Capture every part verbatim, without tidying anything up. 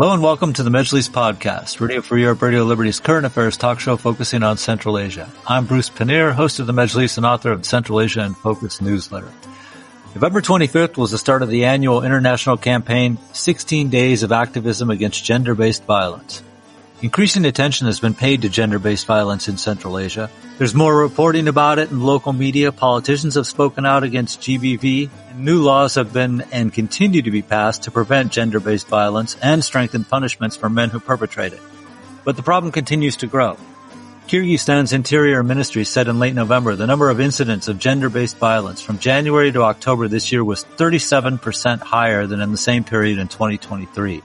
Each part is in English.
Hello and welcome to the Mejlis Podcast, Radio Free Europe, Radio Liberty's current affairs talk show focusing on Central Asia. I'm Bruce Pannier, host of the Mejlis and author of Central Asia in Focus newsletter. November twenty-fifth was the start of the annual international campaign, sixteen Days of Activism Against Gender-Based Violence. Increasing attention has been paid to gender-based violence in Central Asia. There's more reporting about it in local media. Politicians have spoken out against G B V. And new laws have been and continue to be passed to prevent gender-based violence and strengthen punishments for men who perpetrate it. But the problem continues to grow. Kyrgyzstan's Interior Ministry said in late November the number of incidents of gender-based violence from January to October this year was thirty-seven percent higher than in the same period in twenty twenty-three.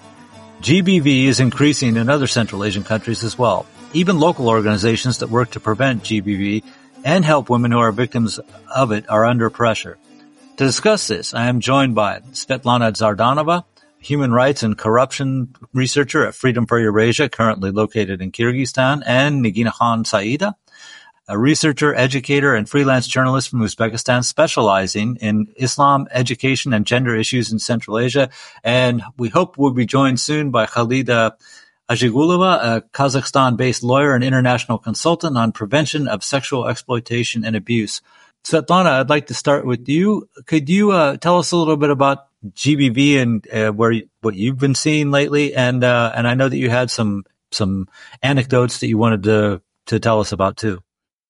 G B V is increasing in other Central Asian countries as well. Even local organizations that work to prevent G B V and help women who are victims of it are under pressure. To discuss this, I am joined by Svetlana Tsardanova, human rights and corruption researcher at Freedom for Eurasia, currently located in Kyrgyzstan, and Niginahan Saida, a researcher, educator, and freelance journalist from Uzbekistan specializing in Islam, education, and gender issues in Central Asia. And we hope we'll be joined soon by Khalida Ajigulova, a Kazakhstan-based lawyer and international consultant on prevention of sexual exploitation and abuse. Svetlana, I'd like to start with you. Could you uh, tell us a little bit about G B V and uh, where you, what you've been seeing lately? And uh, and I know that you had some some anecdotes that you wanted to to tell us about too.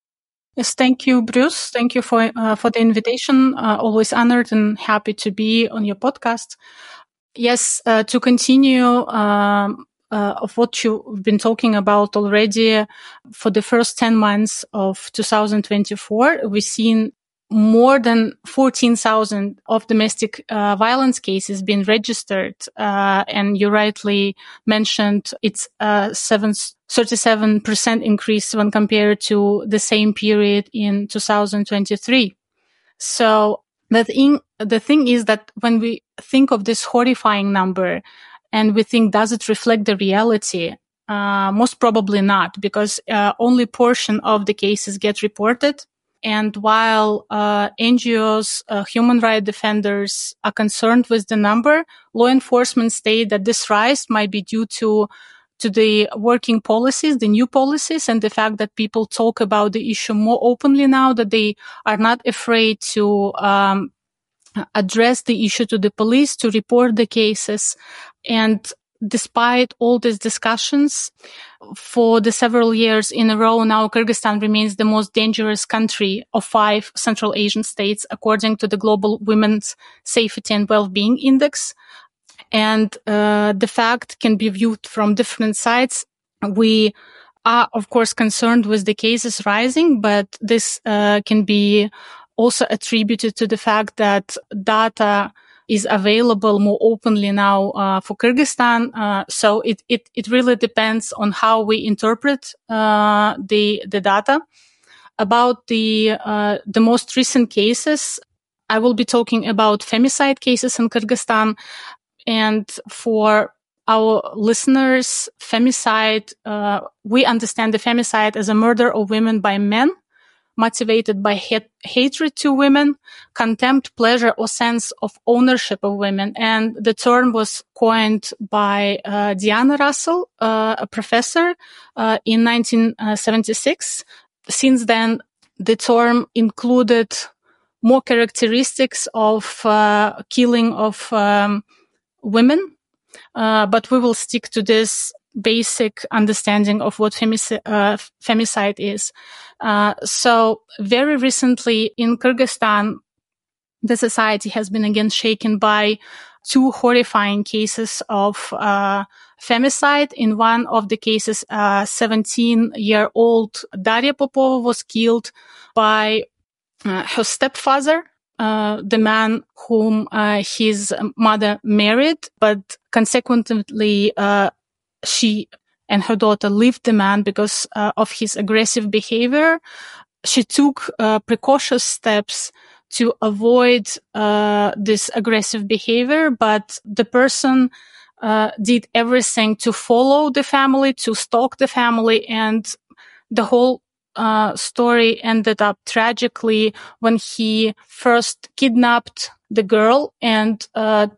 Yes, thank you, Bruce. Thank you for uh, for the invitation. Uh, always honored and happy to be on your podcast. Yes, uh, to continue um, uh, of what you've been talking about already, for the first ten months of two thousand twenty-four, we've seen more than fourteen thousand of domestic uh, violence cases being registered. Uh, and you rightly mentioned it's uh, seven. thirty-seven percent increase when compared to the same period in two thousand twenty-three. So the thing, the thing is that when we think of this horrifying number and we think, does it reflect the reality? Uh, most probably not, because uh, only portion of the cases get reported. And while uh, N G Os, uh, human rights defenders are concerned with the number, law enforcement state that this rise might be due to to the working policies, the new policies, and the fact that people talk about the issue more openly now, that they are not afraid to um, address the issue to the police, to report the cases. And despite all these discussions, for the several years in a row now, Kyrgyzstan remains the most dangerous country of five Central Asian states, according to the Global Women's Safety and Well-being Index. And uh, the fact can be viewed from different sides. We are, of course, concerned with the cases rising, but this uh, can be also attributed to the fact that data is available more openly now uh, for Kyrgyzstan. Uh, so it, it it really depends on how we interpret uh, the the data. About the uh, the most recent cases, I will be talking about femicide cases in Kyrgyzstan. And for our listeners, femicide, uh, we understand the femicide as a murder of women by men, motivated by hat- hatred to women, contempt, pleasure, or sense of ownership of women. And the term was coined by uh, Diana Russell, uh, a professor, uh, in nineteen seventy-six. Since then, the term included more characteristics of uh, killing of um, women, uh, but we will stick to this basic understanding of what femici- uh, femicide is. Uh, so very recently in Kyrgyzstan, the society has been again shaken by two horrifying cases of uh, femicide. In one of the cases, a seventeen-year-old Daria Popova was killed by uh, her stepfather, Uh, the man whom uh, his mother married, but consequently uh, she and her daughter left the man because uh, of his aggressive behavior. She took uh, precautious steps to avoid uh, this aggressive behavior, but the person uh, did everything to follow the family, to stalk the family, and the whole Uh, story ended up tragically when he first kidnapped the girl and uh,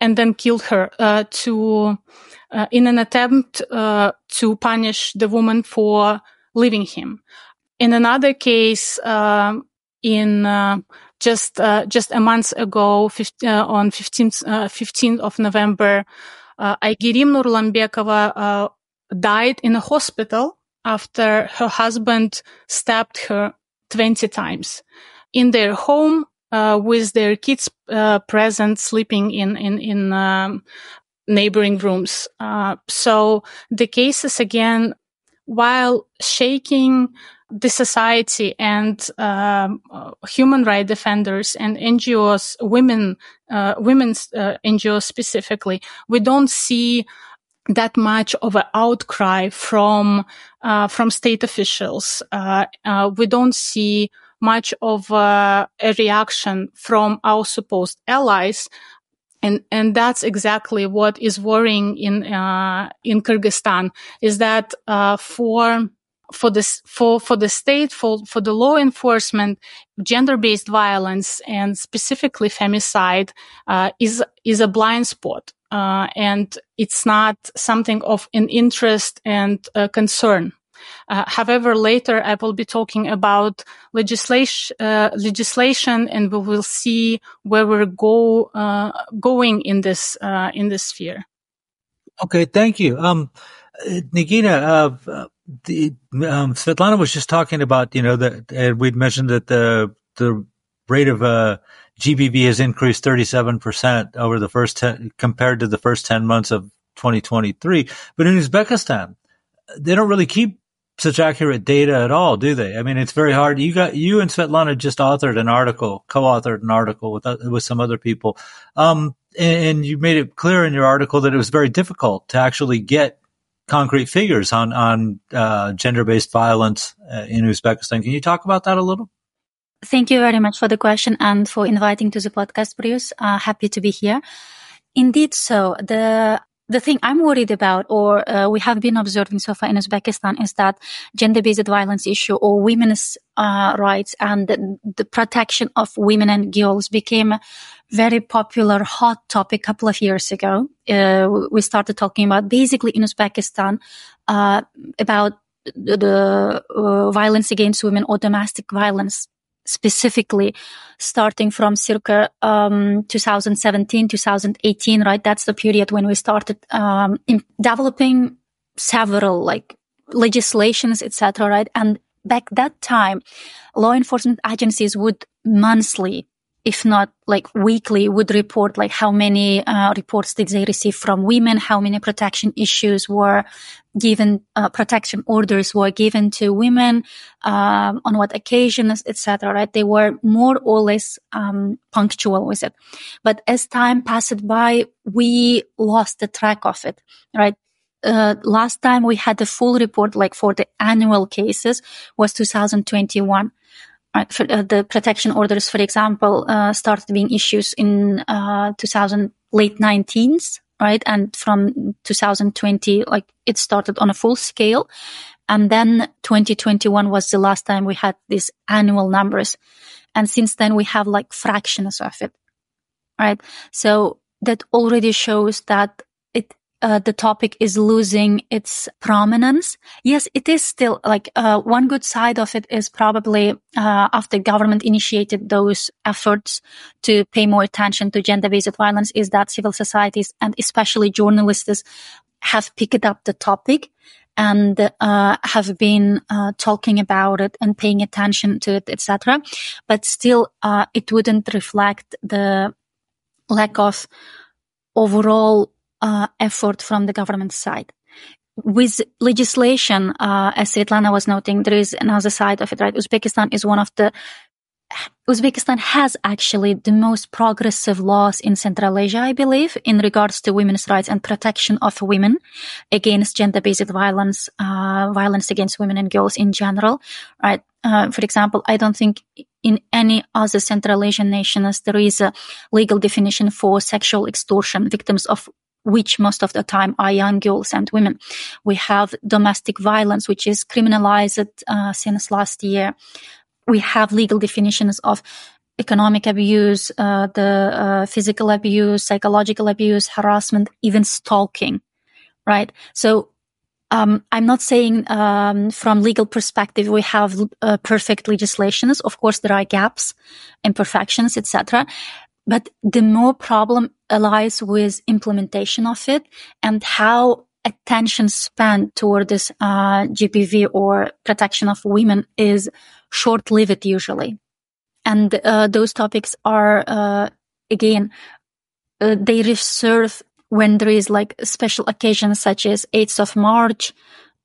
and then killed her uh, to uh, in an attempt uh, to punish the woman for leaving him. In another case, uh, in uh, just uh, just a month ago, fifteen, uh, on fifteenth uh, fifteenth of November, uh, Aygirim Nurlanbekova uh, died in a hospital after her husband stabbed her twenty times in their home uh, with their kids uh, present, sleeping in in in um, neighboring rooms. Uh, so the cases again, while shaking the society and um, uh, human rights defenders and N G Os, women, uh, women's uh, N G Os specifically, we don't see that much of an outcry from uh, from state officials. Uh, uh, we don't see much of uh, a reaction from our supposed allies. And, and that's exactly what is worrying in, uh, in Kyrgyzstan, is that, uh, for, for this, for, for the state, for, for the law enforcement, gender-based violence and specifically femicide, uh, is, is a blind spot. Uh, and it's not something of an interest and uh, concern. Uh, however, later I will be talking about legislation, uh, legislation, and we will see where we're go uh, going in this uh, in this sphere. Okay, thank you, um, Nigina. Uh, the, um, Svetlana was just talking about, you know, that uh, we'd mentioned that the the rate of uh, G B V has increased thirty-seven percent over the first ten, compared to the first ten months of twenty twenty-three. But in Uzbekistan, they don't really keep such accurate data at all, do they? I mean, it's very hard. You got, you and Svetlana just authored an article, co-authored an article with, with some other people. Um, and, and you made it clear in your article that it was very difficult to actually get concrete figures on, on, uh, gender-based violence uh, in Uzbekistan. Can you talk about that a little? Thank you very much for the question and for inviting to the podcast, Bruce. Uh, happy to be here. Indeed, so the The thing I'm worried about, or uh, we have been observing so far in Uzbekistan, is that gender-based violence issue or women's uh, rights and the, the protection of women and girls became a very popular, hot topic a couple of years ago. Uh, we started talking about basically in Uzbekistan uh, about the, the uh, violence against women or domestic violence, specifically starting from circa um, twenty seventeen, twenty eighteen, right? That's the period when we started um, in developing several like legislations, et cetera, right? And back that time, law enforcement agencies would monthly, if not like weekly, would report like how many uh, reports did they receive from women, how many protection issues were given, uh, protection orders were given to women, um, on what occasions, et cetera. Right? They were more or less um, punctual with it. But as time passed by, we lost the track of it. Right? Uh, last time we had the full report, like for the annual cases, was two thousand twenty-one. Right. For, uh, the protection orders, for example, uh, started being issued in uh, two thousand late nineteens, right? And from two thousand twenty, like it started on a full scale, and then twenty twenty-one was the last time we had these annual numbers, and since then we have like fractions of it, right? So that already shows that it. Uh, the topic is losing its prominence. Yes, it is still like, uh, one good side of it is probably, uh, after government initiated those efforts to pay more attention to gender-based violence, is that civil societies and especially journalists have picked up the topic and, uh, have been, uh, talking about it and paying attention to it, et cetera. But still, uh, it wouldn't reflect the lack of overall Uh, effort from the government side. With legislation, uh, as Svetlana was noting, there is another side of it, right? Uzbekistan is one of the, Uzbekistan has actually the most progressive laws in Central Asia, I believe, in regards to women's rights and protection of women against gender-based violence, uh, violence against women and girls in general, right? Uh, for example, I don't think in any other Central Asian nations there is a legal definition for sexual extortion, victims of which most of the time are young girls and women. We have domestic violence, which is criminalized uh, since last year. We have legal definitions of economic abuse, uh, the uh, physical abuse, psychological abuse, harassment, even stalking, right? So um, I'm not saying um, from legal perspective we have uh, perfect legislations. Of course, there are gaps, imperfections, et cetera. But the more problem lies with implementation of it and how attention spent toward this uh, G P V or protection of women is short-lived usually. And uh, those topics are, uh, again, uh, they reserve when there is like special occasions such as eighth of March,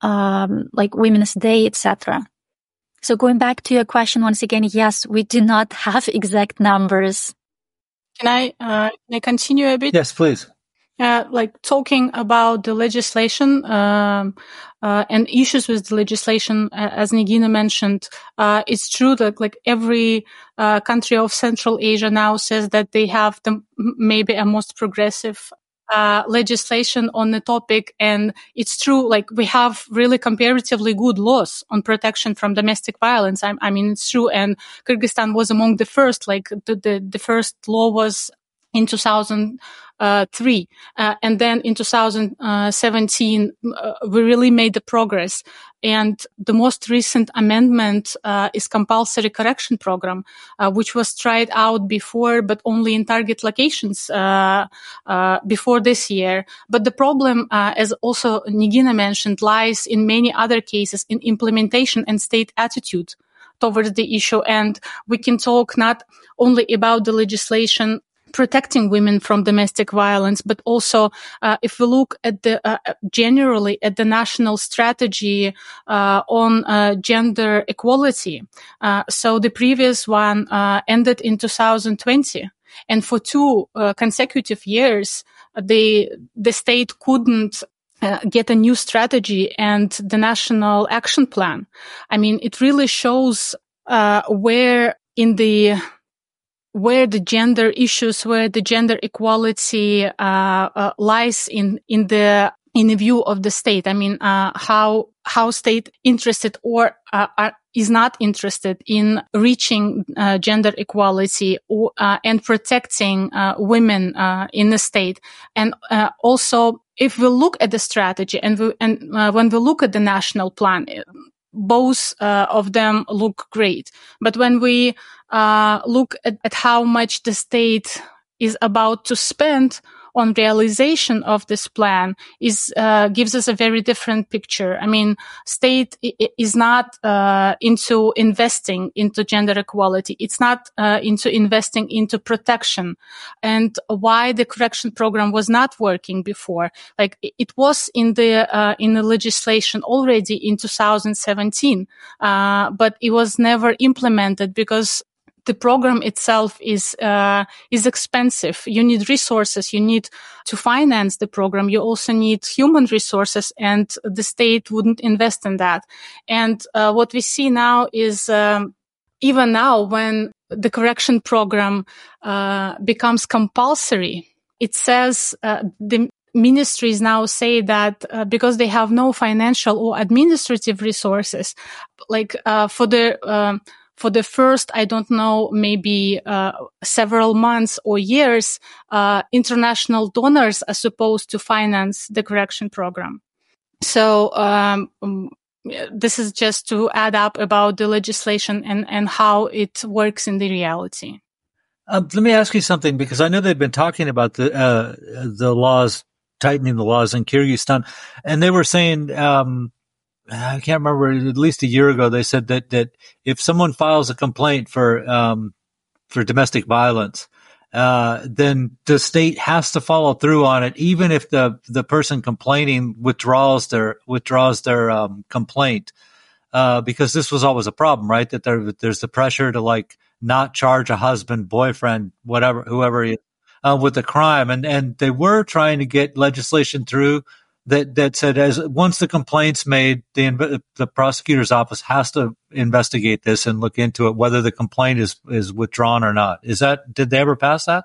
um, like Women's Day, et cetera. So going back to your question once again, yes, we do not have exact numbers. Can I, uh, can I continue a bit? Yes, please. Uh, like talking about the legislation um, uh, and issues with the legislation, uh, as Nigina mentioned, uh, it's true that like every uh, country of Central Asia now says that they have the maybe a most progressive uh, legislation on the topic, and it's true. Like we have really comparatively good laws on protection from domestic violence. I, I mean, it's true, and Kyrgyzstan was among the first. Like the the, the first law was in two thousand three. Uh, and then in two thousand seventeen, uh, we really made the progress. And the most recent amendment uh, is compulsory correction program, uh, which was tried out before, but only in target locations uh, uh, before this year. But the problem, uh, as also Nigina mentioned, lies in many other cases in implementation and state attitude towards the issue. And we can talk not only about the legislation protecting women from domestic violence, but also uh, if we look at the uh, generally at the national strategy uh, on uh, gender equality. Uh, so the previous one uh, ended in two thousand twenty, and for two uh, consecutive years, the the state couldn't Uh, get a new strategy and the national action plan. I mean, it really shows uh, where in the where the gender issues, where the gender equality uh, uh, lies in in the in the view of the state. I mean, uh, how how state interested or uh, are, is not interested in reaching uh, gender equality or, uh, and protecting uh, women uh, in the state, and uh, also. If we look at the strategy and we, and uh, when we look at the national plan, both uh, of them look great. But when we uh, look at, at how much the state is about to spend on realization of this plan, is uh, gives us a very different picture. I mean, state is not uh, into investing into gender equality. It's not uh, into investing into protection. And why the correction program was not working before? Like it was in the uh, in the legislation already in two thousand seventeen, uh, but it was never implemented because the program itself is uh, is expensive. You need resources. You need to finance the program. You also need human resources, and the state wouldn't invest in that. And uh, what we see now is um, even now when the correction program uh, becomes compulsory, it says uh, the ministries now say that uh, because they have no financial or administrative resources, like uh, for the um, For the first, I don't know, maybe uh, several months or years, uh, international donors are supposed to finance the correction program. So um, this is just to add up about the legislation and, and how it works in the reality. Um, let me ask you something, because I know they've been talking about the uh, the laws, tightening the laws in Kyrgyzstan, and they were saying um, – I can't remember, at least a year ago, they said that, that if someone files a complaint for, um, for domestic violence, uh, then the state has to follow through on it, even if the, the person complaining withdraws their, withdraws their, um, complaint. Uh, because this was always a problem, right? That there, there's the pressure to like not charge a husband, boyfriend, whatever, whoever he is, uh, with the crime. And, and they were trying to get legislation through that, that said, as once the complaint's made, the, the prosecutor's office has to investigate this and look into it, whether the complaint is, is withdrawn or not. Is that, did they ever pass that?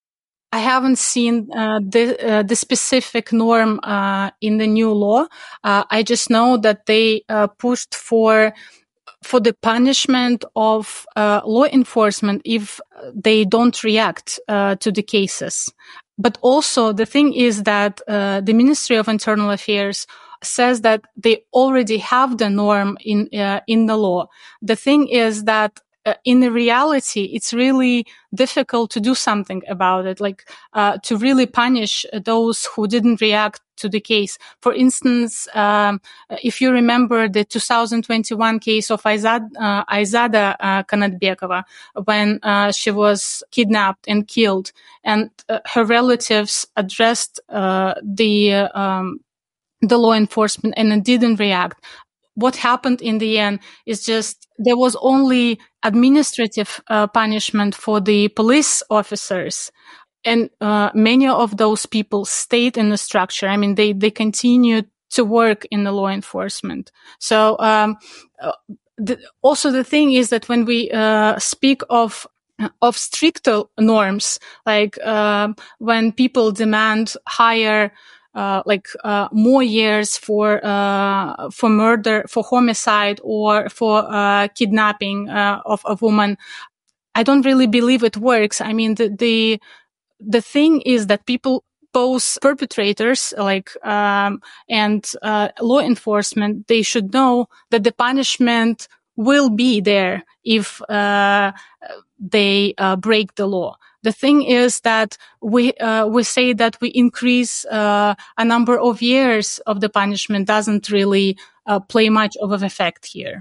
I haven't seen uh, the uh, the specific norm uh, in the new law. Uh, I just know that they uh, pushed for for the punishment of uh, law enforcement if they don't react uh, to the cases. But also the thing is that uh, the Ministry of Internal Affairs says that they already have the norm in uh, in the law. The thing is that uh, in the reality, it's really difficult to do something about it, like uh, to really punish those who didn't react to the case. For instance, um, if you remember the two thousand twenty-one case of Aizad, uh, Aizada uh, Kanatbekova, when uh, she was kidnapped and killed, and uh, her relatives addressed uh, the uh, um, the law enforcement and it didn't react. What happened in the end is just there was only administrative uh, punishment for the police officers. And uh, many of those people stayed in the structure. I mean, they, they continued to work in the law enforcement. So um, uh, the, also the thing is that when we uh, speak of of stricter norms, like uh, when people demand higher Uh, like uh, more years for uh, for murder, for homicide, or for uh, kidnapping uh, of a woman, I don't really believe it works. I mean, the the, the thing is that people, both perpetrators, like um, and uh, law enforcement, they should know that the punishment will be there if uh, they uh, break the law. The thing is that we uh, we say that we increase uh, a number of years of the punishment doesn't really uh, play much of an effect here.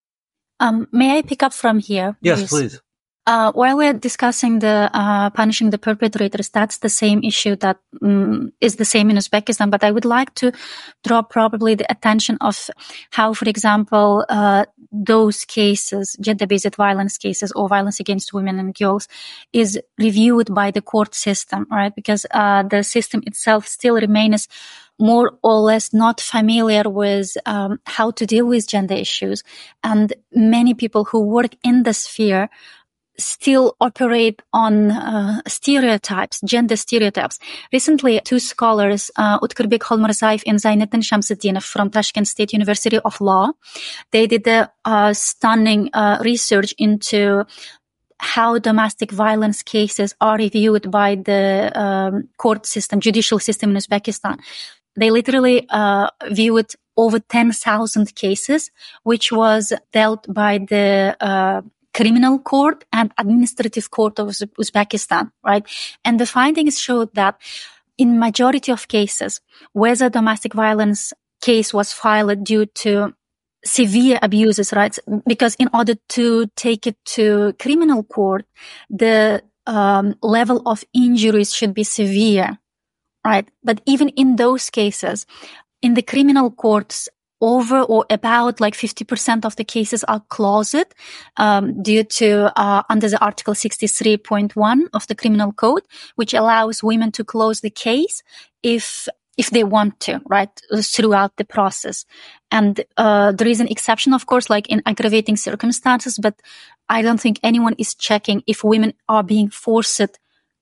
Um, may I pick up from here? Yes, please. Uh, while we're discussing the uh, punishing the perpetrators, that's the same issue that um, is the same in Uzbekistan. But I would like to draw probably the attention of how, for example, uh, those cases, gender-based violence cases or violence against women and girls, is reviewed by the court system, right? Because uh, the system itself still remains more or less not familiar with um, how to deal with gender issues, and many people who work in the sphere still operate on uh, stereotypes, gender stereotypes. Recently, two scholars, uh, Utkurbek Holmarzaev and Zaineddin Shamsuddinov from Tashkent State University of Law, they did a uh, stunning uh, research into how domestic violence cases are reviewed by the um, court system, judicial system in Uzbekistan. They literally uh, viewed over ten thousand cases, which was dealt by the uh, criminal court and administrative court of Uzbekistan, right? And the findings showed that in majority of cases, whether domestic violence case was filed due to severe abuses, right? Because in order to take it to criminal court, the um, level of injuries should be severe, right? But even in those cases, in the criminal courts, over or about like fifty percent of the cases are closed um, due to uh, under the Article sixty-three point one of the Criminal Code, which allows women to close the case if if they want to, right, throughout the process. And uh, there is an exception, of course, like in aggravating circumstances, but I don't think anyone is checking if women are being forced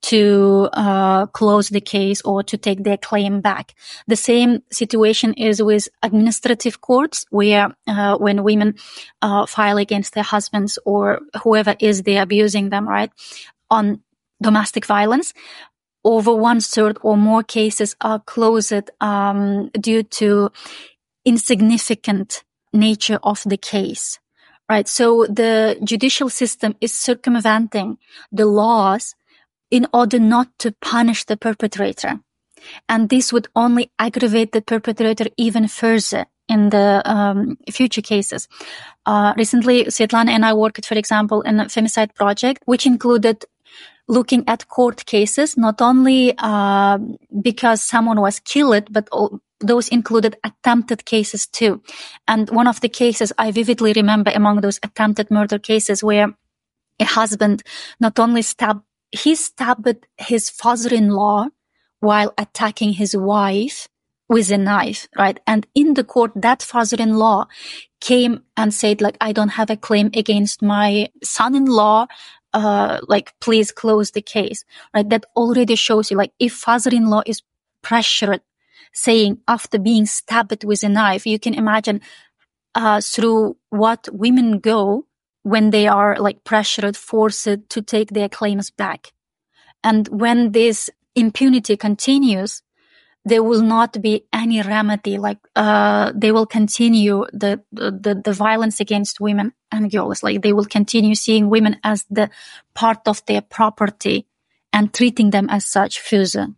to uh, close the case or to take their claim back. The same situation is with administrative courts, where uh, when women uh, file against their husbands or whoever is there abusing them, right, on domestic violence, over one third or more cases are closed um, due to insignificant nature of the case, right? So the judicial system is circumventing the laws in order not to punish the perpetrator. And this would only aggravate the perpetrator even further in the um, future cases. Uh, recently, Svetlana and I worked, for example, in a femicide project, which included looking at court cases, not only uh, because someone was killed, but all, those included attempted cases too. And one of the cases I vividly remember among those attempted murder cases where a husband not only stabbed He stabbed his father-in-law while attacking his wife with a knife, right? And in the court, that father-in-law came and said, like, I don't have a claim against my son-in-law. Uh, like, please close the case, right? That already shows you, like, if father-in-law is pressured, saying after being stabbed with a knife, you can imagine uh, through what women go when they are like pressured, forced to take their claims back. And when this impunity continues, there will not be any remedy. Like uh, they will continue the, the the violence against women and girls. Like they will continue seeing women as the part of their property and treating them as such. Further.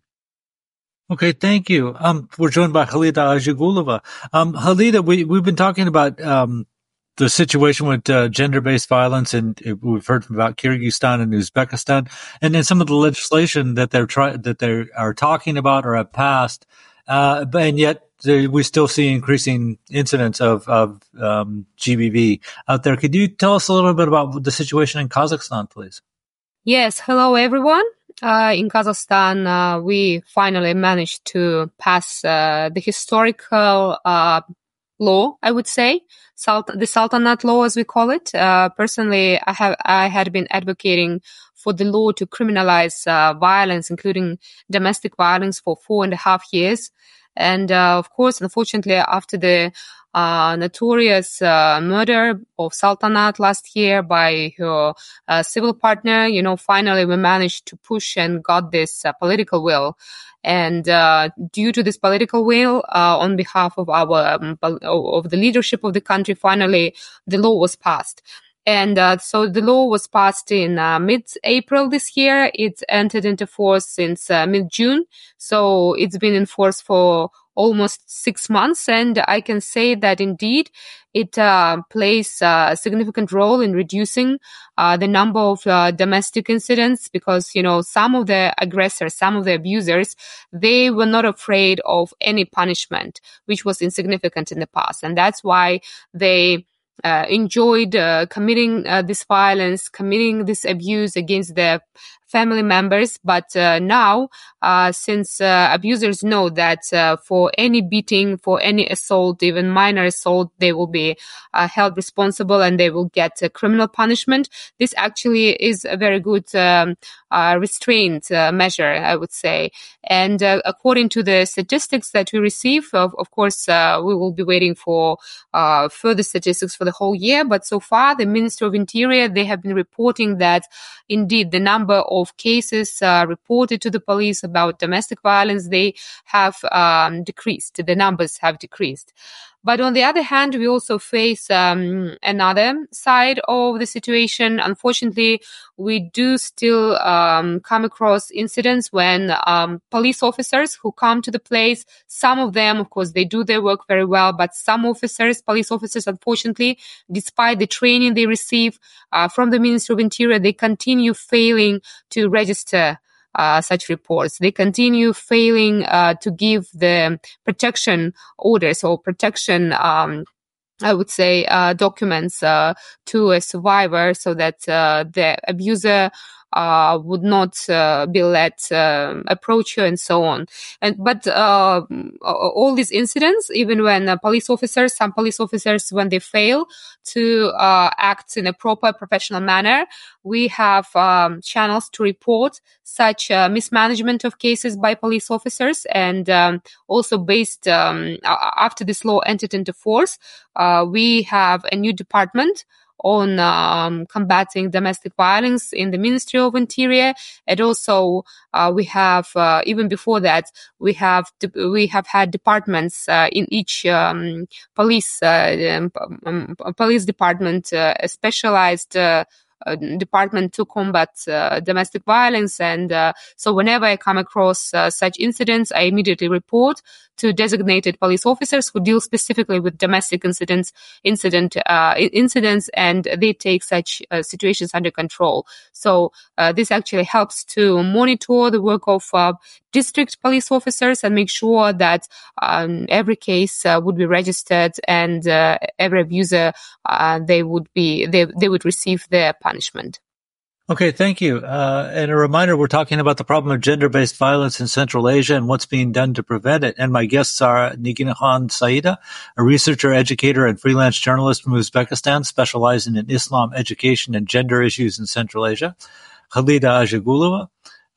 Okay, thank you. Um, we're joined by Khalida Ajegulova. Um, Khalida, we we've been talking about um the situation with uh, gender-based violence, and we've heard about Kyrgyzstan and Uzbekistan, and then some of the legislation that they're try that they are talking about or have passed, uh, and yet we still see increasing incidents of of um, G B V out there. Could you tell us a little bit about the situation in Kazakhstan, please? Yes. Hello, everyone. Uh, in Kazakhstan, uh, we finally managed to pass uh, the historical uh, law, I would say. Salt- the Sultanate law, as we call it. Uh, personally, I have, I had been advocating for the law to criminalize, uh, violence, including domestic violence, for four and a half years. And, uh, of course, unfortunately, after the, uh, notorious, uh, murder of Sultanate last year by her, uh, civil partner, you know, finally we managed to push and got this, uh, political will. And uh, due to this political will, uh, on behalf of our um, of the leadership of the country, finally the law was passed. And uh, so the law was passed in uh, mid-April this year. It's entered into force since uh, mid-June. So it's been in force for almost six months. And I can say that indeed it uh, plays a significant role in reducing uh, the number of uh, domestic incidents, because, you know, some of the aggressors, some of the abusers, they were not afraid of any punishment, which was insignificant in the past. And that's why they Uh, enjoyed uh, committing uh, this violence, committing this abuse against their family members. But uh, now, uh, since uh, abusers know that uh, for any beating, for any assault, even minor assault, they will be uh, held responsible and they will get a criminal punishment. This actually is a very good um, uh, restraint uh, measure, I would say. And uh, according to the statistics that we receive, of, of course, uh, we will be waiting for uh, further statistics for the whole year. But so far, the Ministry of Interior, they have been reporting that indeed the number of of cases uh, reported to the police about domestic violence, they have um, decreased. The numbers have decreased. But on the other hand, we also face um, another side of the situation. Unfortunately, we do still um, come across incidents when um, police officers who come to the place, some of them, of course, they do their work very well, but some officers, police officers, unfortunately, despite the training they receive uh, from the Ministry of Interior, they continue failing to register Uh, such reports. They continue failing uh, to give the protection orders or protection, um, I would say, uh, documents uh, to a survivor so that uh, the abuser uh, would not uh, be let uh, approach her and so on. And but uh, all these incidents, even when uh, police officers, some police officers, when they fail to uh, act in a proper professional manner, we have um, channels to report such uh, mismanagement of cases by police officers. And um, also based um, after this law entered into force, uh, we have a new department on um, combating domestic violence in the Ministry of Interior. And also uh, we have, uh, even before that, we have we have had departments uh, in each um, police uh, um, police department, uh, a specialized uh, Uh, department to combat uh, domestic violence. And uh, so whenever I come across uh, such incidents, I immediately report to designated police officers who deal specifically with domestic incidents, incident uh, incidents, and they take such uh, situations under control. So uh, this actually helps to monitor the work of uh, district police officers and make sure that um, every case uh, would be registered and uh, every abuser uh, they would be they they would receive their punishment. Okay, thank you. Uh, and a reminder, we're talking about the problem of gender-based violence in Central Asia and what's being done to prevent it. And my guests are Niginakhan Saida, a researcher, educator, and freelance journalist from Uzbekistan, specializing in Islam education and gender issues in Central Asia; Khalida Ajegulova,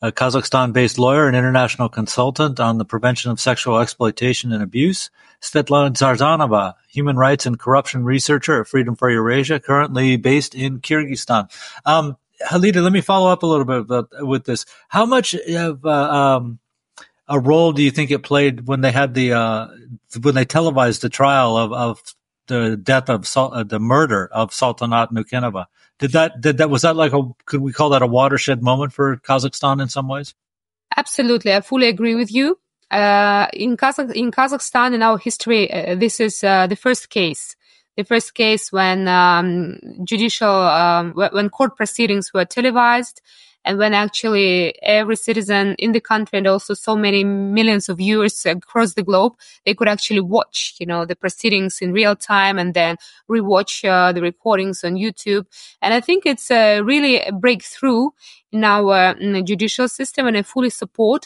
a Kazakhstan-based lawyer and international consultant on the prevention of sexual exploitation and abuse. Svetlana Zarzanova, human rights and corruption researcher at Freedom for Eurasia, currently based in Kyrgyzstan. Um, Halida, let me follow up a little bit about, with this. How much of uh, um, a role do you think it played when they had the uh, when they televised the trial of, of the death of uh, the murder of Saltanat Nukenova? Did that did that was that like a could we call that a watershed moment for Kazakhstan in some ways? Absolutely, I fully agree with you. Uh, in Kazakh in Kazakhstan, in our history, uh, this is uh, the first case. The first case when um, judicial, um, when court proceedings were televised, and when actually every citizen in the country and also so many millions of viewers across the globe, they could actually watch, you know, the proceedings in real time and then rewatch uh, the recordings on YouTube. And I think it's uh, really a breakthrough in our in judicial system, and I fully support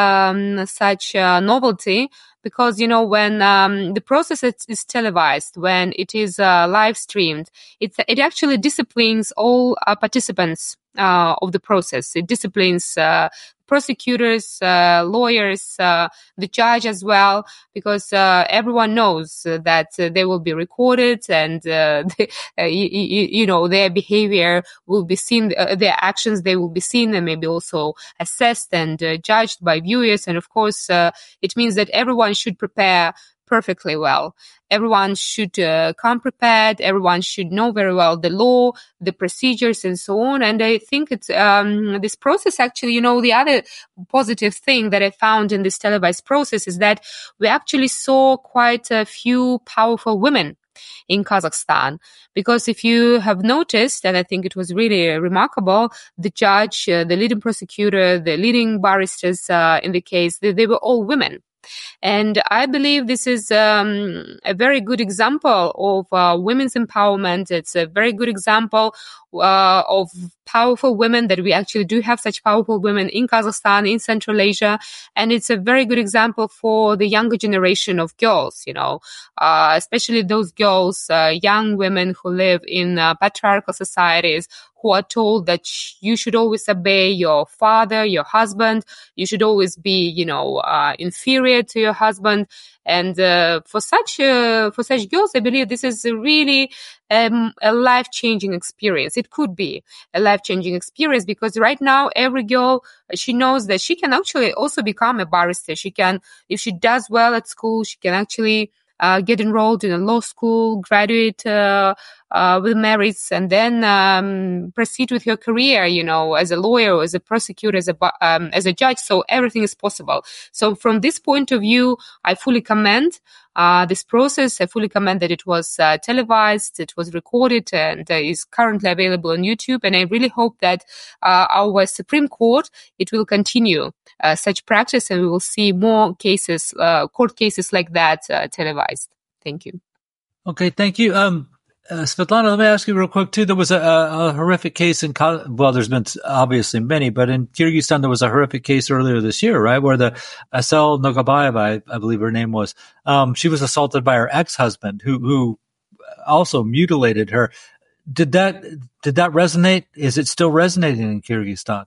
um, such uh, novelty. Because, you know, when um, the process is, is televised, when it is uh, live streamed, it, it actually disciplines all uh, participants uh, of the process. It disciplines uh, prosecutors, uh, lawyers, uh, the judge as well, because uh, everyone knows that uh, they will be recorded and, uh, they, uh, you, you know, their behavior will be seen, uh, their actions, they will be seen and maybe also assessed and uh, judged by viewers. And of course, uh, it means that everyone should prepare perfectly well. Everyone should uh, come prepared. Everyone should know very well the law, the procedures, and so on. And I think it's um, this process actually, you know, the other positive thing that I found in this televised process is that we actually saw quite a few powerful women in Kazakhstan. Because if you have noticed, and I think it was really remarkable, the judge, uh, the leading prosecutor, the leading barristers uh, in the case, they, they were all women. And I believe this is um, a very good example of uh, women's empowerment. It's a very good example uh, of powerful women, that we actually do have such powerful women in Kazakhstan, in Central Asia. And it's a very good example for the younger generation of girls, you know, uh, especially those girls, uh, young women who live in uh, patriarchal societies, who are told that you should always obey your father, your husband. You should always be, you know, uh, inferior to your husband. And uh, for such uh, for such girls, I believe this is really um, a life-changing experience. It could be a life-changing experience because right now every girl, she knows that she can actually also become a barrister. She can, if she does well at school, she can actually Uh, get enrolled in a law school, graduate uh, uh, with merits, and then um, proceed with her career, you know, as a lawyer, as a prosecutor, as a um, as a judge. So everything is possible. So from this point of view, I fully commend uh, this process. I fully commend that it was uh, televised, it was recorded, and uh, is currently available on YouTube. And I really hope that uh, our Supreme Court, it will continue Uh, such practice, and we will see more cases, uh, court cases like that uh, televised. Thank you. Okay, thank you. Um, uh, Svetlana, let me ask you real quick too. There was a, a, a horrific case in, well, there's been obviously many, but in Kyrgyzstan there was a horrific case earlier this year, right, where the Asel Nogabayeva, I, I believe her name was, um, she was assaulted by her ex-husband, who who also mutilated her. Did that did that resonate? Is it still resonating in Kyrgyzstan?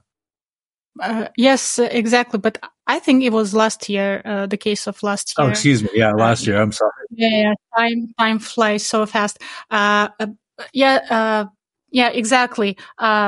Uh, yes, exactly. But I think it was last year, uh, the case of last year. Oh, excuse me. Yeah, last uh, year. I'm sorry. Yeah, time time flies so fast. Uh, uh yeah, uh, yeah, exactly. Uh,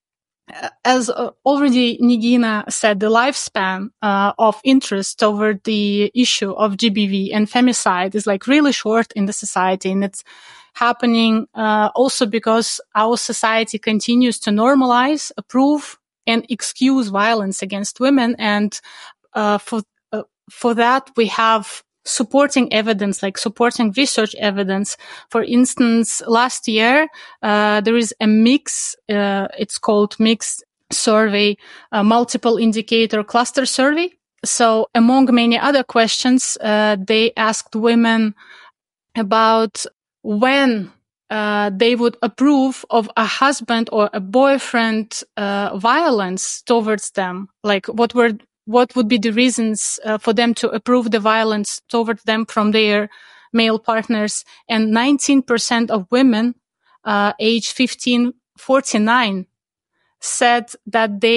as already Nigina said, the lifespan uh, of interest over the issue of G B V and femicide is like really short in the society, and it's happening uh, also because our society continues to normalize, approve, and excuse violence against women. And uh, for uh, for that, we have supporting evidence, like supporting research evidence. For instance, last year, uh, there is a mix, uh, it's called mixed survey, a multiple indicator cluster survey. So among many other questions, uh, they asked women about when Uh, they would approve of a husband or a boyfriend uh, violence towards them. Like, what were what would be the reasons uh, for them to approve the violence towards them from their male partners? And nineteen percent of women, uh, age fifteen forty-nine, said that they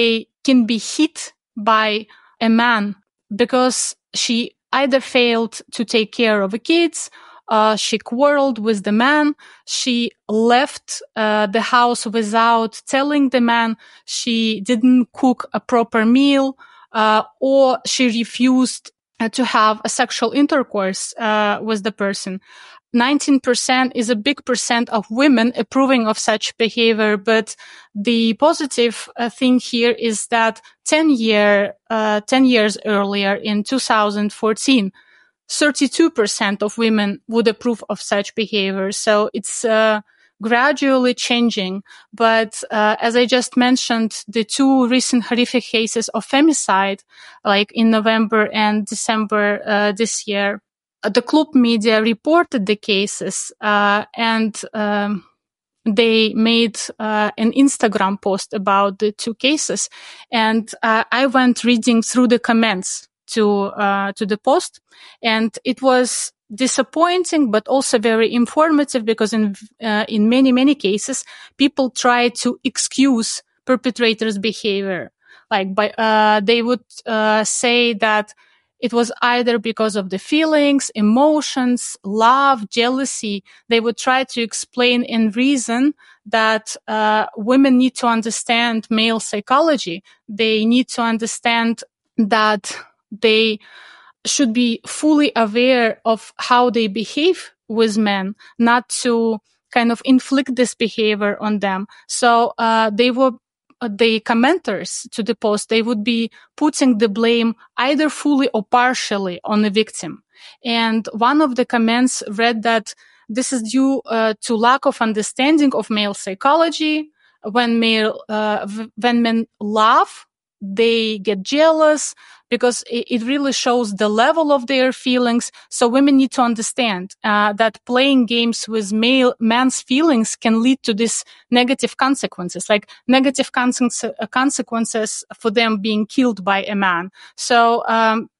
can be hit by a man because she either failed to take care of the kids, uh, she quarreled with the man, she left uh, the house without telling the man, she didn't cook a proper meal, uh, or she refused uh, to have a sexual intercourse uh, with the person. nineteen percent is a big percent of women approving of such behavior, but the positive uh, thing here is that ten year, uh, ten years earlier in two thousand fourteen, thirty-two percent of women would approve of such behavior. So it's uh, gradually changing. But uh, as I just mentioned, the two recent horrific cases of femicide, like in November and December uh, this year, the Klub media reported the cases uh, and um, they made uh, an Instagram post about the two cases. And uh, I went reading through the comments to uh, to the post, and it was disappointing but also very informative, because in uh, in many many cases people try to excuse perpetrators' behavior, like by uh, they would uh, say that it was either because of the feelings, emotions, love, jealousy. They would try to explain and reason that uh, women need to understand male psychology. They need to understand that they should be fully aware of how they behave with men, not to kind of inflict this behavior on them. So uh, they were the commenters to the post, they would be putting the blame either fully or partially on the victim. And one of the comments read that this is due uh, to lack of understanding of male psychology. When male, uh, v- when men love, they get jealous, because it, it really shows the level of their feelings. So women need to understand uh, that playing games with male man's feelings can lead to these negative consequences, like negative consequences, consequences for them being killed by a man. So um,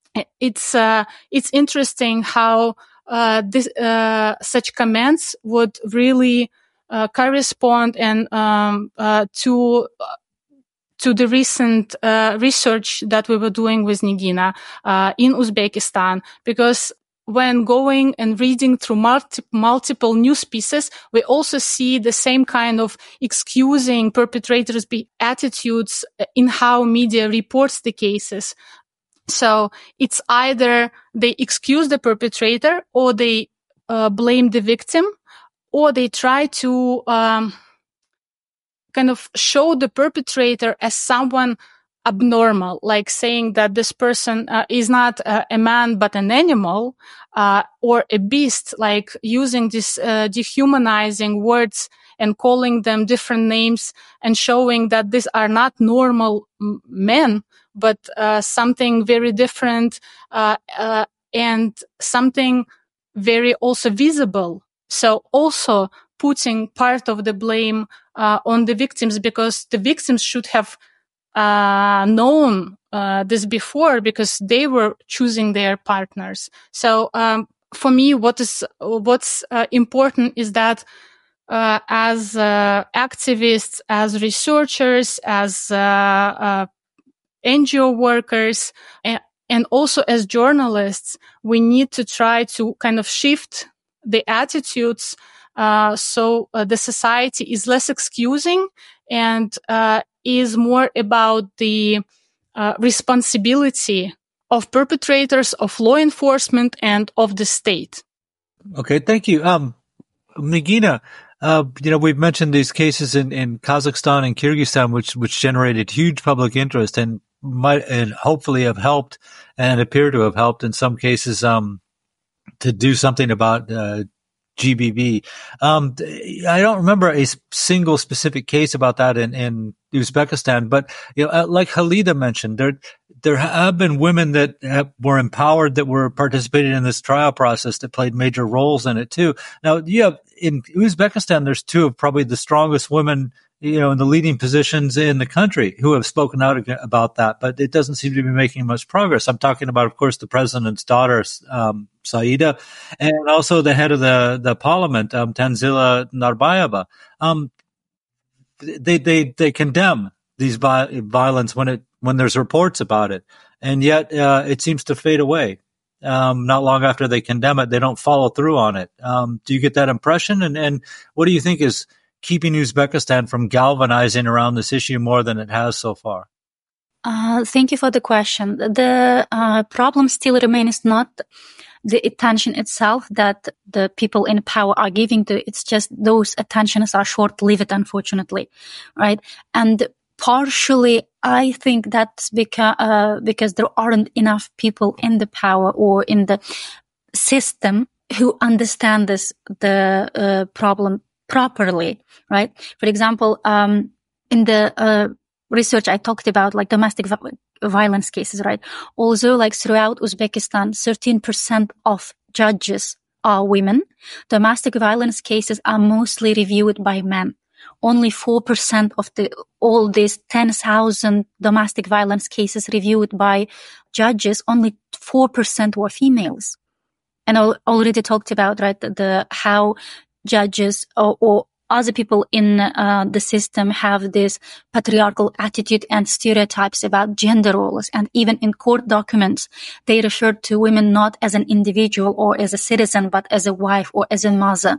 it's uh, it's interesting how uh, this uh, such comments would really uh, correspond and um, uh, to. Uh, to the recent uh, research that we were doing with Nigina uh, in Uzbekistan, because when going and reading through multi- multiple news pieces, we also see the same kind of excusing perpetrators' be- attitudes in how media reports the cases. So it's either they excuse the perpetrator, or they uh, blame the victim, or they try to um, kind of show the perpetrator as someone abnormal, like saying that this person uh, is not uh, a man but an animal, uh, or a beast, like using these uh, dehumanizing words and calling them different names and showing that these are not normal m- men, but uh, something very different uh, uh, and something very also visible. So also putting part of the blame uh, on the victims, because the victims should have uh, known uh, this before, because they were choosing their partners. So um, for me, what is what's uh, important is that uh, as uh, activists, as researchers, as uh, uh, N G O workers, and, and also as journalists, we need to try to kind of shift the attitudes uh, so uh, the society is less excusing and uh, is more about the uh, responsibility of perpetrators, of law enforcement, and of the state. Okay, thank you. Um, Nigina, uh, you know, we've mentioned these cases in, in Kazakhstan and Kyrgyzstan, which, which generated huge public interest and might, and hopefully have helped and appear to have helped in some cases, um, to do something about, uh, G B V. Um, I don't remember a single specific case about that in, in Uzbekistan, but, you know, like Halida mentioned, there, there have been women that have, were empowered, that were participating in this trial process, that played major roles in it too. Now, you have, in Uzbekistan, there's two of probably the strongest women, you know, in the leading positions in the country who have spoken out about that, but it doesn't seem to be making much progress. I'm talking about, of course, the president's daughter, um, Saida, and also the head of the, the parliament, um, Tanzila Narbayeva. Um, they, they, they condemn these vi- violence when it when there's reports about it, and yet uh, it seems to fade away. Um, not long after they condemn it, they don't follow through on it. Um, do you get that impression? And, and what do you think is keeping Uzbekistan from galvanizing around this issue more than it has so far? Uh, thank you for the question. The uh, problem still remains not the attention itself that the people in power are giving to. It's just those attentions are short-lived, unfortunately, right? And partially, I think that's because, uh, because there aren't enough people in the power or in the system who understand this, the uh, problem properly, right? For example, um, in the uh, research I talked about, like domestic violence cases, right? Although like throughout Uzbekistan, thirteen percent of judges are women, domestic violence cases are mostly reviewed by men. Only four percent of the, all these ten thousand domestic violence cases reviewed by judges, only four percent were females. And I already talked about, right, the, the how judges or, or other people in uh, the system have this patriarchal attitude and stereotypes about gender roles. And even in court documents, they refer to women not as an individual or as a citizen, but as a wife or as a mother.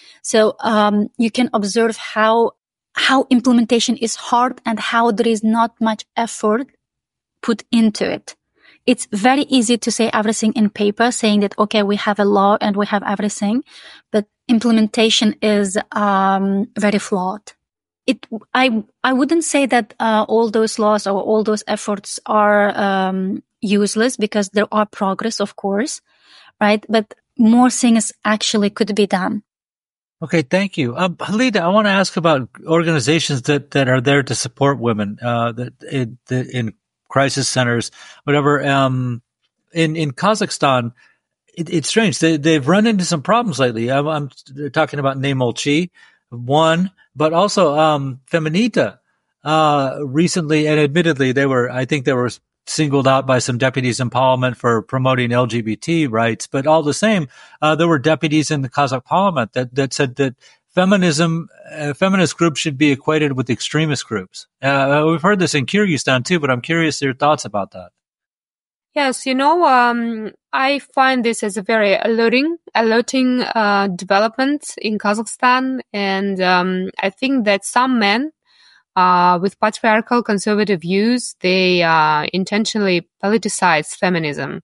So um, you can observe how how implementation is hard and how there is not much effort put into it. It's very easy to say everything in paper, saying that, okay, we have a law and we have everything, but implementation is um, very flawed. It, I, I wouldn't say that uh, all those laws or all those efforts are um, useless, because there are progress, of course, right? But more things actually could be done. Okay, thank you. Um, Halida, I want to ask about organizations that, that are there to support women uh, that in, in crisis centers, whatever. Um, in, in Kazakhstan, it, it's strange. They, they've run into some problems lately. I'm, I'm talking about Nemolchi, one, but also um, Feminita uh, recently, and admittedly, they were, I think they were singled out by some deputies in parliament for promoting L G B T rights. But all the same, uh, there were deputies in the Kazakh parliament that, that said that feminism, uh, feminist groups should be equated with extremist groups. Uh, we've heard this in Kyrgyzstan too, but I'm curious your thoughts about that. Yes, you know, um, I find this as a very alerting, alerting uh, development in Kazakhstan. And um, I think that some men Uh, with patriarchal conservative views, they uh, intentionally politicize feminism.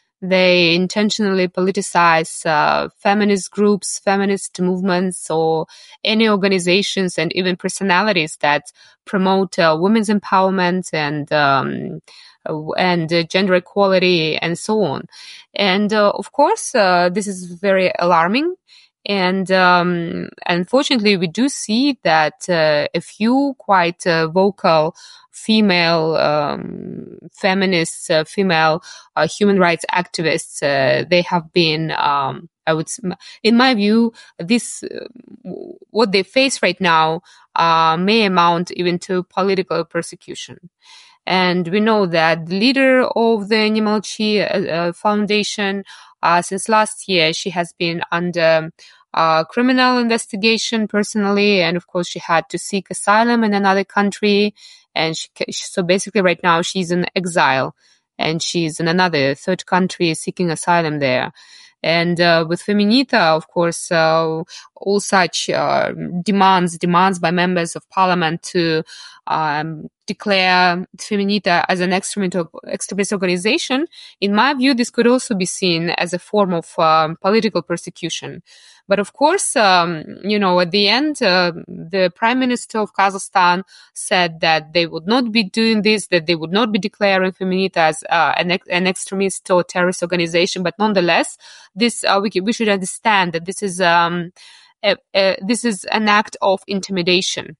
They intentionally politicize uh, feminist groups, feminist movements, or any organizations and even personalities that promote uh, women's empowerment and um, and uh, gender equality and so on. And uh, of course, uh, this is very alarming. And um, unfortunately, we do see that uh, a few quite uh, vocal female um, feminists, uh, female uh, human rights activists, uh, they have been, um, I would, in my view, this uh, what they face right now uh, may amount even to political persecution. And we know that the leader of the Nemolchi uh, Foundation, uh, since last year, she has been under uh, criminal investigation personally. And of course, she had to seek asylum in another country. And she, so basically right now she's in exile and she's in another third country seeking asylum there. And uh, with Feminita, of course, uh, all such uh, demands, demands by members of parliament to um, declare Feminita as an extremist, extremist organization, in my view, this could also be seen as a form of um, political persecution. But of course, um, you know, at the end, uh, the Prime Minister of Kazakhstan said that they would not be doing this, that they would not be declaring Feminita as uh, an, ex- an extremist or terrorist organization. But nonetheless, this uh, we, we should understand that this is um, a, a, this is an act of intimidation.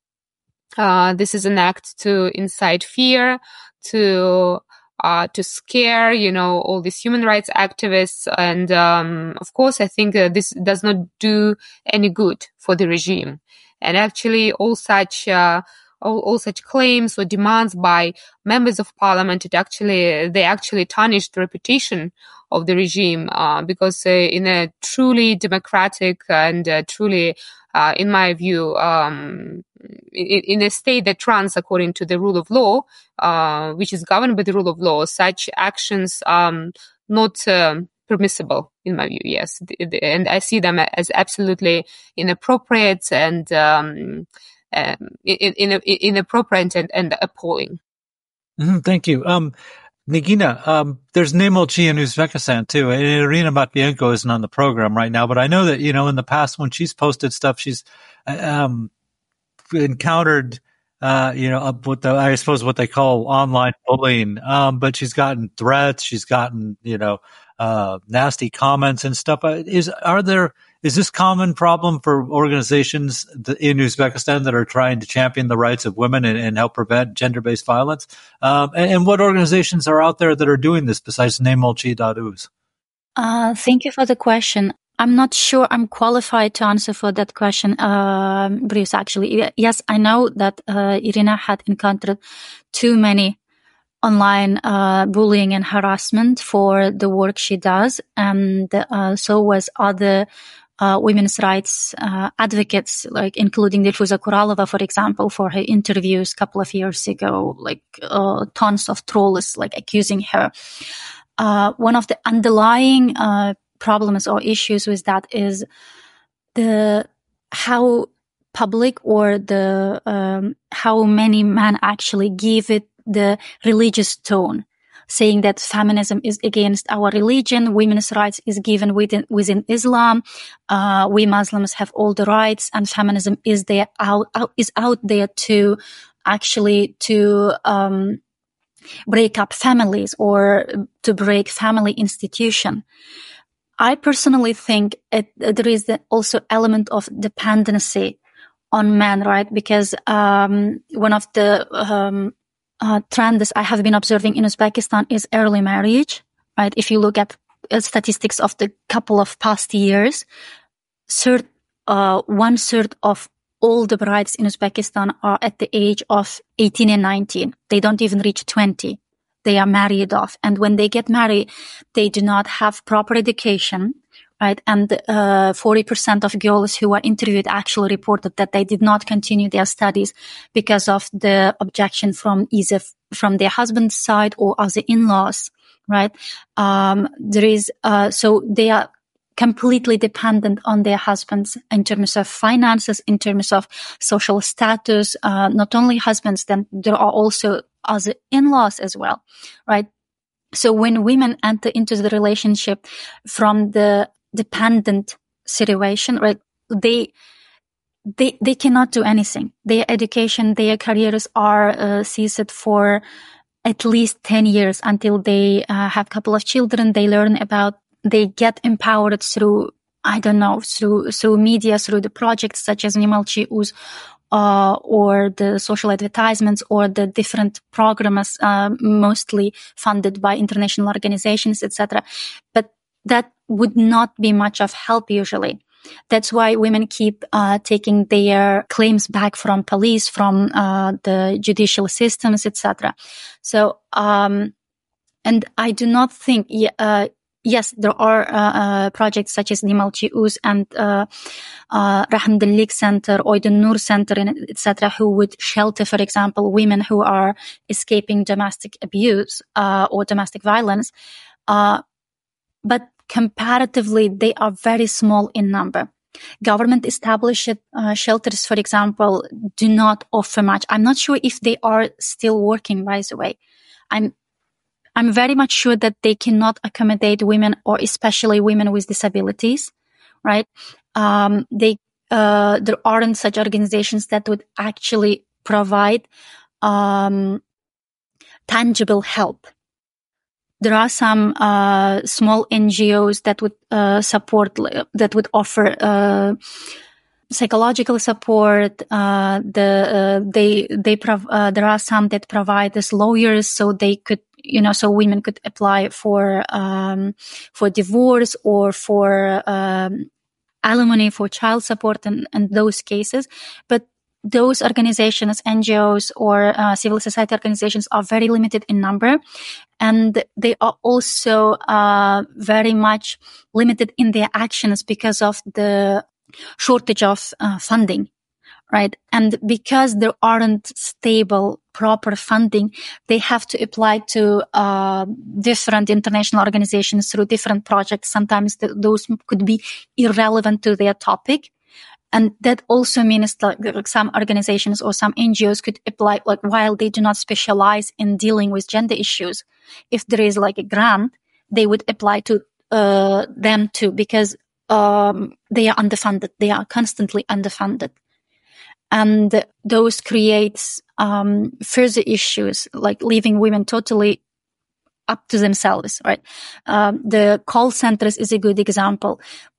Uh, this is an act to incite fear, to Uh, to scare, you know, all these human rights activists. And, um, of course, I think uh, this does not do any good for the regime. And actually, all such, uh, all, all such claims or demands by members of parliament, it actually, they actually tarnish the reputation of the regime, uh, because uh, in a truly democratic and uh, truly, uh, in my view, um, in, in a state that runs according to the rule of law, uh, which is governed by the rule of law, such actions are not um, permissible, in my view, yes. And I see them as absolutely inappropriate and um, um, in, in, inappropriate and, and appalling. Mm-hmm, thank you. Um, Nigina, um, there's Nemolchi in Uzbekistan too. Irina Matvienko isn't on the program right now, but I know that, you know, in the past when she's posted stuff, she's um, encountered, uh, you know, what the, I suppose what they call online bullying. Um, but she's gotten threats. She's gotten, you know, uh, nasty comments and stuff. Is, are there, is this common problem for organizations in Uzbekistan that are trying to champion the rights of women and, and help prevent gender-based violence? Um, and, and what organizations are out there that are doing this besides Nemolchi dot U Z? Uh, thank you for the question. I'm not sure I'm qualified to answer for that question, uh, Bruce, actually. Yes, I know that uh, Irina had encountered too many online uh, bullying and harassment for the work she does, and uh, so was other uh, women's rights uh, advocates, like including Dilfuza Kuralova, for example, for her interviews a couple of years ago, like uh, tons of trolls like accusing her. Uh, one of the underlying uh, problems or issues with that is the how public or the um, how many men actually give it the religious tone, saying that feminism is against our religion, women's rights is given within within Islam, uh, we Muslims have all the rights, and feminism is there out, out is out there to actually to um, break up families or to break family institution. I personally think it, there is the also element of dependency on men, right? Because um, one of the um, uh, trends I have been observing in Uzbekistan is early marriage, right? If you look at uh, statistics of the couple of past years, third, uh, one third of all the brides in Uzbekistan are at the age of eighteen and nineteen. They don't even reach twenty. They are married off. And when they get married, they do not have proper education, right? And uh, forty percent of girls who were interviewed actually reported that they did not continue their studies because of the objection from either from their husband's side or other in-laws, right? Um, there is, uh, so they are completely dependent on their husbands in terms of finances, in terms of social status, uh, not only husbands, then there are also other in-laws as well, right? So when women enter into the relationship from the dependent situation, right, they, they, they cannot do anything. Their education, their careers are uh, ceased for at least ten years until they uh, have a couple of children. They learn about They get empowered through, I don't know, through, through media, through the projects such as Nemolchi U Z, uh, or the social advertisements or the different programs, uh, mostly funded by international organizations, et cetera. But that would not be much of help usually. That's why women keep, uh, taking their claims back from police, from, uh, the judicial systems, et cetera. So, um, and I do not think, uh, Yes, there are uh, uh, projects such as Nemolchi U Z and uh, uh, Rahmdillik Center, Oydin Nur Center, et cetera, who would shelter, for example, women who are escaping domestic abuse uh, or domestic violence. Uh, but comparatively, they are very small in number. Government established uh, shelters, for example, do not offer much. I'm not sure if they are still working, by the way. I'm I'm very much sure that they cannot accommodate women, or especially women with disabilities, right? Um, they, uh, there aren't such organizations that would actually provide, um, tangible help. There are some, uh, small N G Os that would, uh, support, that would offer, uh, psychological support. Uh, the, uh, they, they, prov- uh, there are some that provide as lawyers so they could, you know, so women could apply for, um, for divorce or for, um, alimony, for child support and, and those cases. But those organizations, N G Os or uh, civil society organizations are very limited in number. And they are also uh, very much limited in their actions because of the shortage of uh, funding, right? And because there aren't stable, proper funding, they have to apply to uh, different international organizations through different projects. Sometimes th- those could be irrelevant to their topic. And that also means that like some organizations or some N G Os could apply, like while they do not specialize in dealing with gender issues, if there is like a grant, they would apply to uh, them too, because um, they are underfunded. They are constantly underfunded. And those creates um, further issues, like leaving women totally up to themselves, right? Um, the call centers is a good example.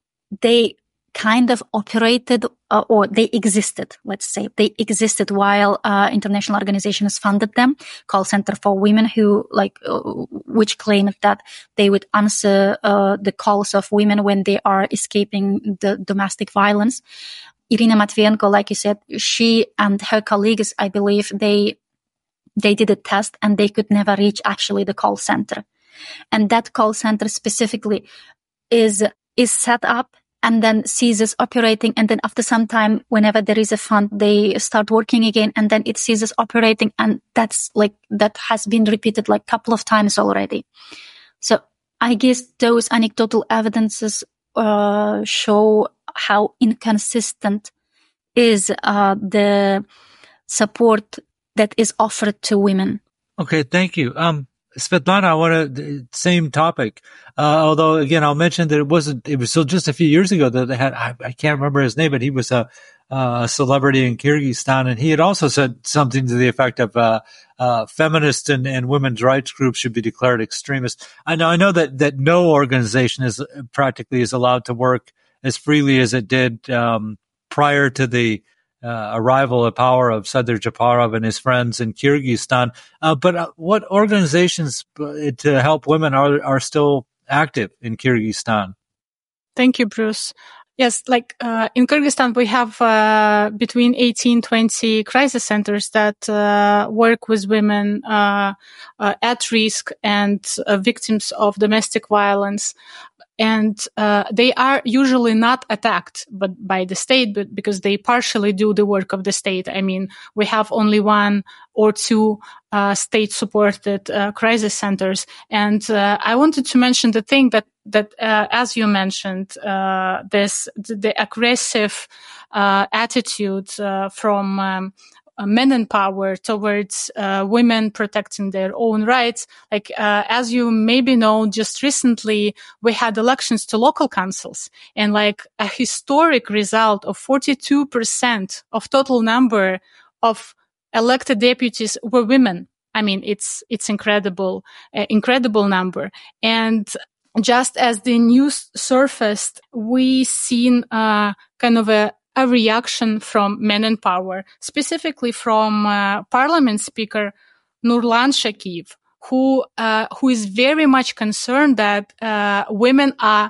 They kind of operated uh, or they existed, let's say. They existed while uh, international organizations funded them. Call center for women who like, uh, which claimed that they would answer uh, the calls of women when they are escaping the domestic violence. Irina Matvienko, like you said, she and her colleagues, I believe, they they did a test and they could never reach actually the call center. And that call center specifically is is set up and then ceases operating. And then after some time, whenever there is a fund, they start working again and then it ceases operating. And that's like, that has been repeated like a couple of times already. So I guess those anecdotal evidences uh, show how inconsistent is uh, the support that is offered to women. Okay, thank you. Um, Svetlana, I want to, same topic. Uh, although again, I'll mention that it wasn't, it was still just a few years ago that they had, I, I can't remember his name, but he was a, a celebrity in Kyrgyzstan. And he had also said something to the effect of, uh, uh, feminist and, and women's rights groups should be declared extremists. I know, I know that, that no organization is practically is allowed to work as freely as it did, um, prior to the, Uh, arrival of power of Sadir Japarov and his friends in Kyrgyzstan. Uh, but uh, what organizations uh, to help women are are still active in Kyrgyzstan? Thank you, Bruce. Yes, like uh, in Kyrgyzstan, we have uh, between eighteen, twenty crisis centers that uh, work with women uh, uh, at risk and uh, victims of domestic violence. And uh, they are usually not attacked but by the state, but because they partially do the work of the state. I mean, we have only one or two uh, state-supported uh, crisis centers. And uh, I wanted to mention the thing that that uh, as you mentioned, uh, this the, the aggressive uh, attitude uh, from um, Uh, men in power towards uh, women protecting their own rights. Like, uh, as you maybe know, just recently we had elections to local councils, and like a historic result of forty-two percent of total number of elected deputies were women. I mean, it's, it's incredible, uh, incredible number. And just as the news surfaced, we seen, uh, kind of a a reaction from men in power, specifically from uh, Parliament Speaker Nurlan Shakiyev, who uh, who is very much concerned that uh, women are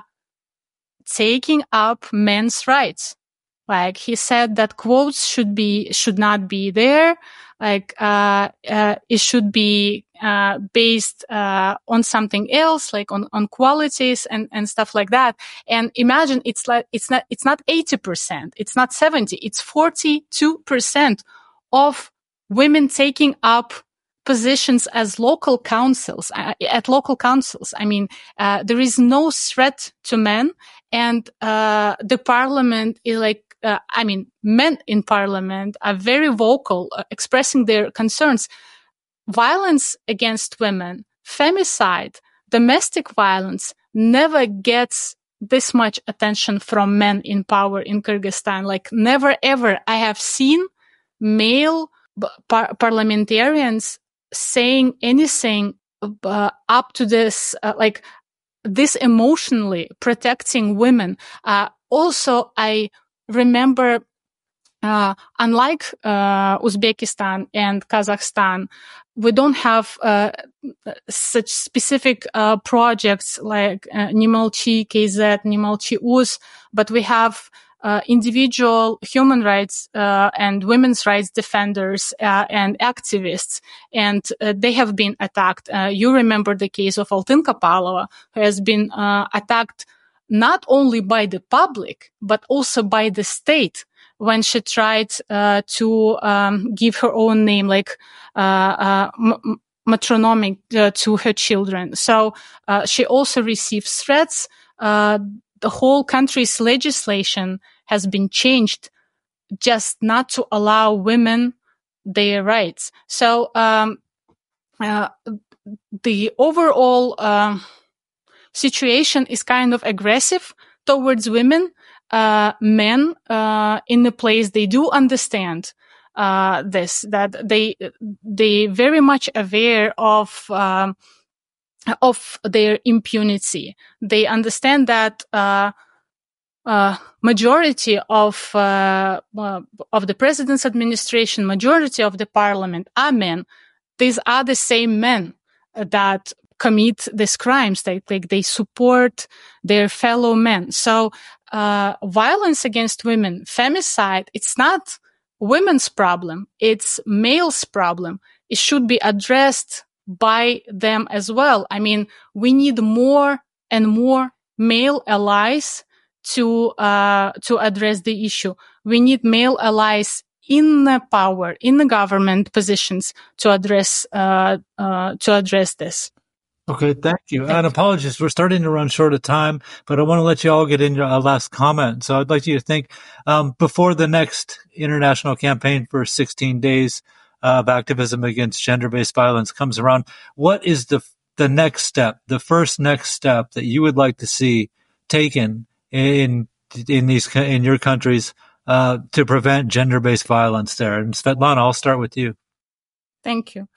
taking up men's rights. Like he said that quotes should be should not be there. Like uh, uh, it should be uh, based uh, on something else, like on, on qualities and, and stuff like that. And imagine it's like it's not it's not eighty percent, it's not seventy, it's forty-two percent of women taking up positions as local councils uh, at local councils. I mean, uh, there is no threat to men, and uh, the parliament is like. Uh, I mean, men in parliament are very vocal, uh, expressing their concerns. Violence against women, femicide, domestic violence never gets this much attention from men in power in Kyrgyzstan. Like never ever. I have seen male par- parliamentarians saying anything uh, up to this, uh, like this emotionally protecting women. Uh, also, I remember, uh, unlike, uh, Uzbekistan and Kazakhstan, we don't have, uh, such specific, uh, projects like, uh, Nemolchi K Z, Nemolchi Uz, but we have, uh, individual human rights uh, and women's rights defenders uh, and activists, and uh, they have been attacked. Uh, you remember the case of Altyn Kapalova, who has been uh, attacked not only by the public, but also by the state when she tried uh, to um, give her own name, like uh, uh, m- matronymic uh, to her children. So uh, she also receives threats. Uh, the whole country's legislation has been changed just not to allow women their rights. So um, uh, the overall uh, situation is kind of aggressive towards women. Uh, men uh, in a place, they do understand uh, this, that they they very much aware of um, of their impunity. They understand that uh, uh, majority of uh, uh, of the president's administration, majority of the parliament are men. These are the same men that commit these crimes. They like they support their fellow men. So uh, violence against women, femicide, it's not women's problem. It's male's problem. It should be addressed by them as well. I mean, we need more and more male allies to uh, to address the issue. We need male allies in the power, in the government positions to address uh, uh, to address this. Okay, thank you. And apologies, we're starting to run short of time, but I want to let you all get into a last comment. So I'd like you to think, um, before the next international campaign for sixteen days uh, of activism against gender-based violence comes around, what is the the next step, the first next step that you would like to see taken in in these in your countries uh, to prevent gender-based violence there? And Svetlana, I'll start with you. Thank you.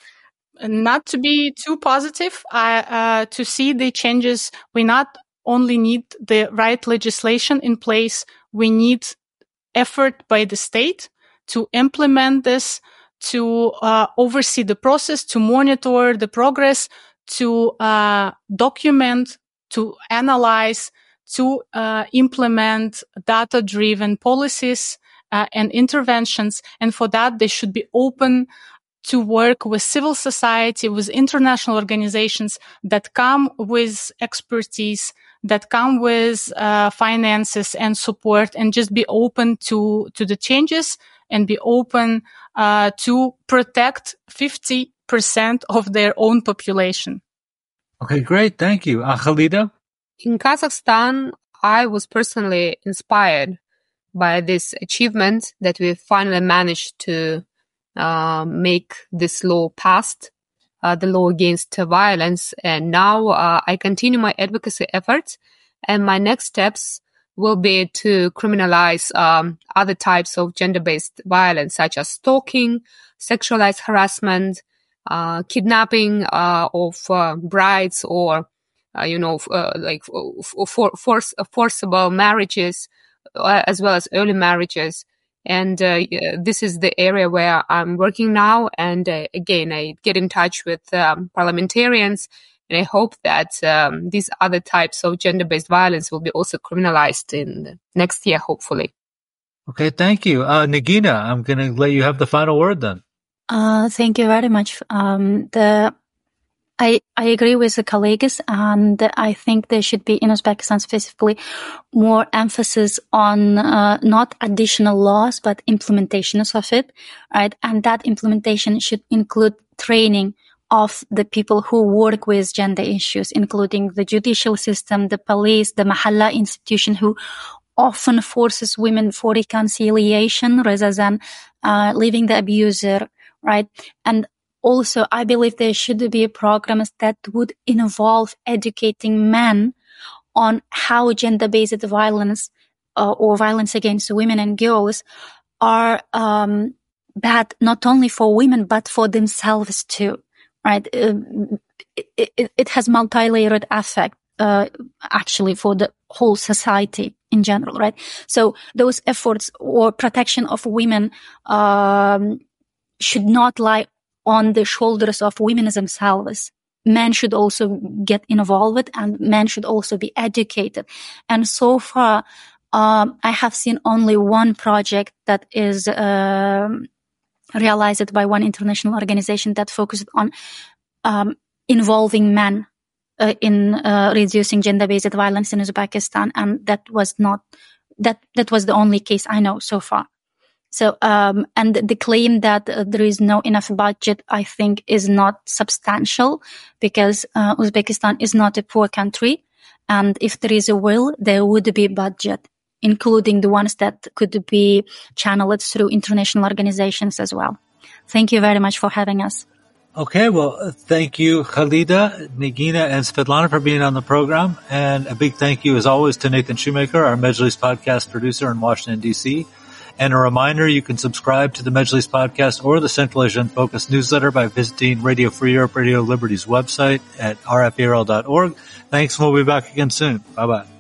Not to be too positive, uh, uh, to see the changes, we not only need the right legislation in place, we need effort by the state to implement this, to uh, oversee the process, to monitor the progress, to uh, document, to analyze, to uh, implement data-driven policies uh, and interventions. And for that, they should be open to work with civil society, with international organizations that come with expertise, that come with uh, finances and support, and just be open to, to the changes and be open uh, to protect fifty percent of their own population. Okay, great. Thank you. Uh, Khalida? In Kazakhstan, I was personally inspired by this achievement that we finally managed to Uh, make this law passed, uh, the law against uh, violence. And now uh, I continue my advocacy efforts. And my next steps will be to criminalize um, other types of gender-based violence, such as stalking, sexualized harassment, uh, kidnapping uh, of uh, brides, or, uh, you know, uh, like for, force, forcible marriages, uh, as well as early marriages. And uh, this is the area where I'm working now. And uh, again, I get in touch with um, parliamentarians, and I hope that um, these other types of gender-based violence will be also criminalized in the next year, hopefully. Okay, thank you. Uh, Nagina, I'm going to let you have the final word then. Uh, thank you very much. Um, the I, I agree with the colleagues, and I think there should be in Uzbekistan specifically more emphasis on uh, not additional laws, but implementations of it, right? And that implementation should include training of the people who work with gender issues, including the judicial system, the police, the Mahalla institution, who often forces women for reconciliation rather than uh, leaving the abuser, right? And also, I believe there should be programs that would involve educating men on how gender-based violence uh, or violence against women and girls are um, bad not only for women but for themselves too. Right? Uh, it, it, it has multi-layered effect uh, actually for the whole society in general. Right? So those efforts or protection of women um, should not lie on the shoulders of women themselves. Men should also get involved, and men should also be educated. And so far, Um, I have seen only one project that is um, realized by one international organization that focused on um, involving men uh, in uh, reducing gender-based violence in Uzbekistan, and that was not that that was the only case I know so far. So, um, and the claim that uh, there is no enough budget, I think, is not substantial, because uh, Uzbekistan is not a poor country, and if there is a will, there would be budget, including the ones that could be channeled through international organizations as well. Thank you very much for having us. Okay, well, thank you, Khalida, Nigina, and Svetlana for being on the program. And a big thank you, as always, to Nathan Shoemaker, our Majlis podcast producer in Washington, D C. And a reminder, you can subscribe to the Majlis podcast or the Central Asia in Focus newsletter by visiting Radio Free Europe, Radio Liberty's website at r f e r l dot org. Thanks, and we'll be back again soon. Bye-bye.